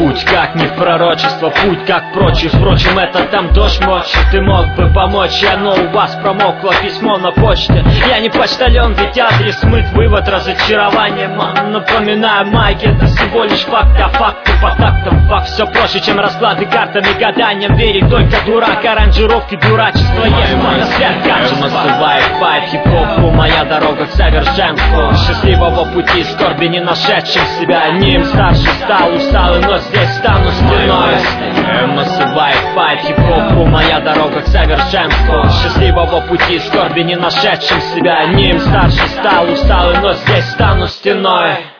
Путь как не в пророчество, путь как прочий. Впрочем, это там дождь мочи. Ты мог бы помочь, но у вас промокло письмо на почте. Я не почтальон, ведь адрес смыт. Вывод разочарования, напоминаю, майки. Это всего лишь факт, а факты по тактам. Факт все проще, чем расклады картами, гаданием. Верить только дурак, аранжировки дурачества. Есть моносвет качества. Массовая файт, хип-хопу, моя дорога к совершенству. Счастливого пути, скорби не нашедшим себя. Не им старше стал, усталый, но здесь стану стеной. Массовая файт, хип-хопу, моя дорога к совершенству. Счастливого пути, скорби не нашедшим себя. Не им старше стал, усталый, но здесь стану стеной.